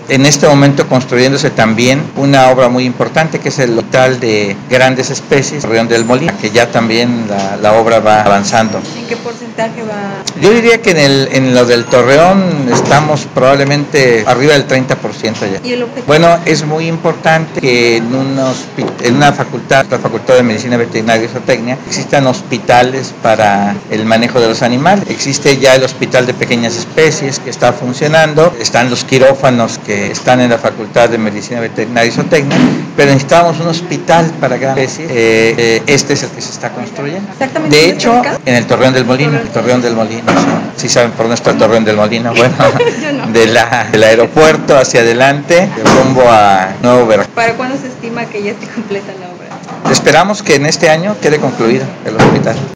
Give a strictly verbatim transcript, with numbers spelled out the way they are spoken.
en este momento construyéndose también una obra muy importante que es el Hospital de Grandes Especies, Torreón del Molino, que ya también la, la obra va avanzando. ¿En qué porcentaje va? Yo diría que en, el, en lo del Torreón estamos probablemente arriba del treinta por ciento ya. ¿Y el objetivo? Bueno, es muy importante que en, un en una facultad, la Facultad de Medicina Veterinaria y Zootecnia, existan hospitales para el manejo de los animales. Existe ya el Hospital de Pequeñas Especies que está funcionando, están los quirófanos que están en la Facultad de Medicina Veterinaria y Zootecnia, pero necesitamos un hospital para grandes especies. Eh, eh, este es el que se está construyendo. De hecho, en el Torreón del Molino, el Torreón del Molino, si ¿sí saben por dónde está el Torreón del Molino? Bueno, no. de la, del aeropuerto hacia adelante, rumbo a Nuevo Veracruz. ¿Para cuándo se estima que ya esté completa la obra? Esperamos que en este año quede concluido el hospital.